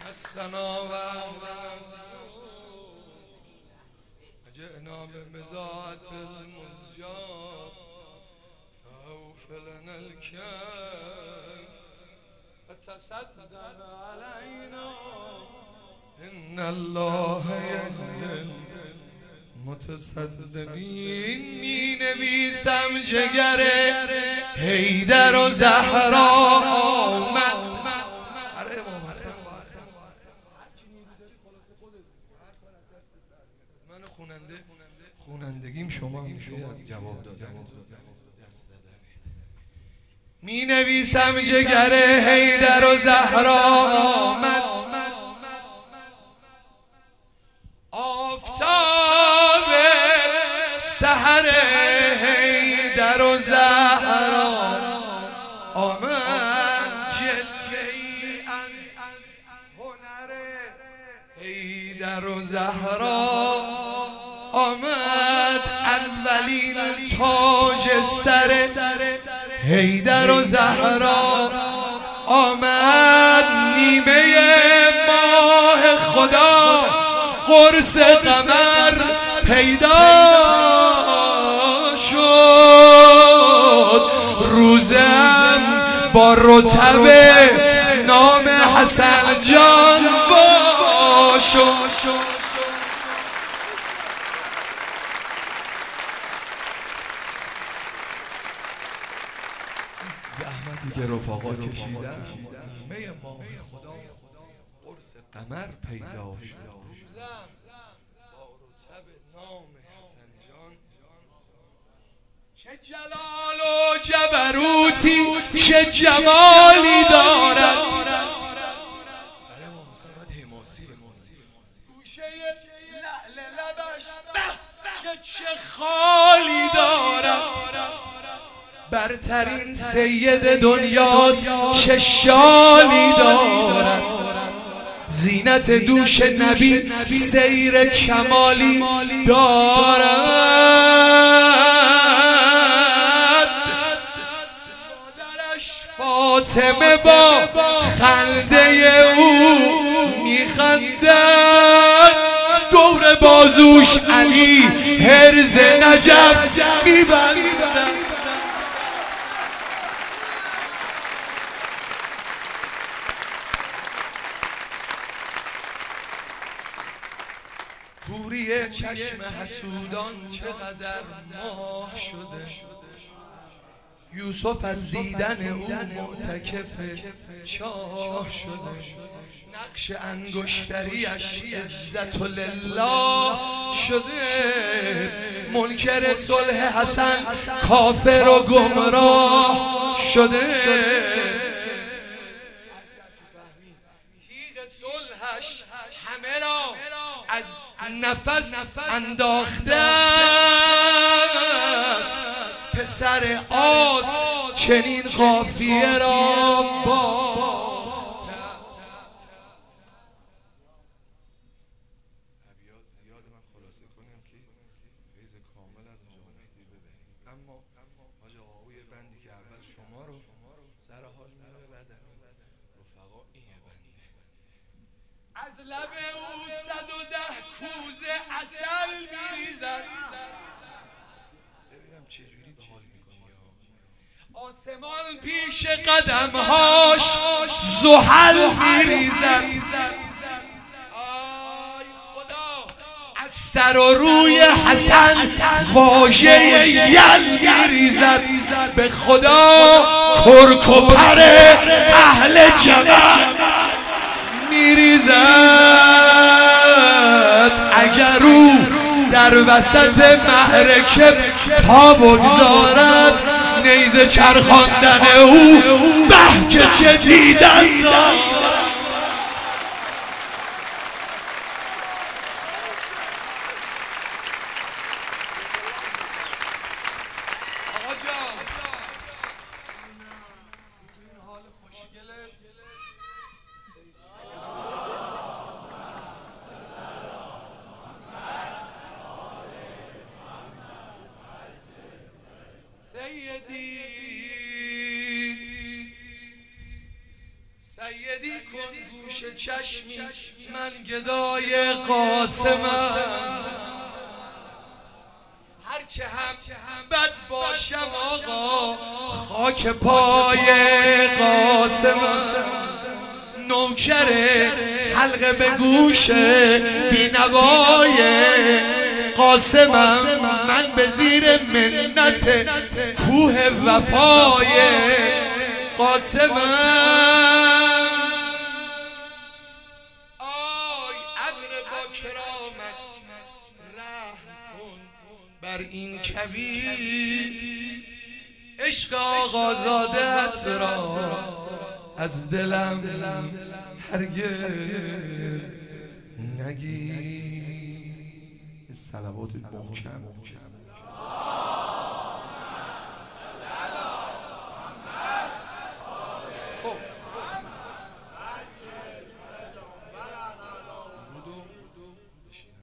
مسنا و جئنا بمزاعة المزجاة فأوفلنا الكيل فتصدق علينا إن الله يجزي المتصدقین. می نویسم جگر حیدر و زهرا آمد. آره امام حسن من خونندگیم شما میشه از جواب دادن. می نویسم جگر حیدر و زهرا آمد. آفتاب سحر حیدر و زهرا آمد. جلوه‌ای از هنر حیدر و زهرا آمد. اولین تاج سر حیدر و زهرا آمد. نیمه ماه خدا قرص قمر پیدا شد. روزم با رتب نام حسن جان باشد. زحمتی که رفقا کشیدن نیمه ماه خدا قرص قمر پیدا شد. چه جلال و جبروتی چه جمالی دارد. گوشه لعل لبش چه خالی دارد. برترین سید دنیاست چه شالی دارد. زینت دوش نبی سیر کمالی دارد. فاطمه با خنده او میخندد. دور بازوش علی حرز نجف میبندد. کوری چشم حسودان چقدر ماه شده. یوسف از دیدن او معتکف چاه شده. نقش انگشتریش عزت لله شده. منکر صلح حسن کافر و گمراه شده. تیغ صلحش همه را از نفس انداخته است. پسر آس چنین قافیه را بافته است. ابیات زیاد من خلاصه کنم که فیض کامل از جامعه بدهیم. اما حاج آقای بندی که اول شما رو سر حال میاره بعد رفقا این بنده از لب او 110 کوزه عسل میریزد. ببینم چجوری به حال میکنی. آسمان پیش قدمهاش زحل میریزد. آی خدا از سر و روی حسن واژه یل میریزد. به خدا کرک و پر اهل جمع میریزد. اگر او در وسط معرکه پا بگذارد نیزه چرخاندن او به که چه دیدن دارد. سیدی سیدی کن گوش چشمی من گدای قاسمم، هرچه هم بد باشم آقا خاک پای قاسمم، نوکر حلقه به گوش بینوای قاسمم، من به زیر منت کوه وفای قاسمم. آی ابر با کرامت رحم کن بر این کویر، عشق آقازادت را از دلم هرگز نگیر. صلوات محکم